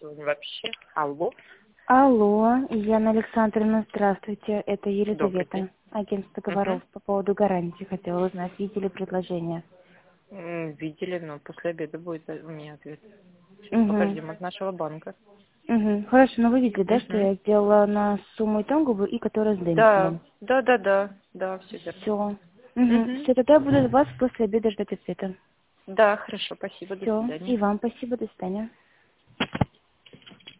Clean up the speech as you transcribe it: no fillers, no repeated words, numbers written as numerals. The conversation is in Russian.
сегодня вообще. Алло. Алло, Яна Александровна, здравствуйте. Это Добрый Елизавета, день. агентство Говоров. По поводу гарантии хотела узнать, видели предложение? Видели, но после обеда будет у меня ответ. Сейчас Угу. подождем от нашего банка. Угу. Хорошо, но вы видели, да, что Угу. я сделала на сумму итоговую и которая с Да, деньгами? да, все верно. Все. Угу. Угу. Все, тогда я буду вас после обеда ждать ответа. Да, хорошо, спасибо, до Все. свидания. И вам спасибо, до свидания.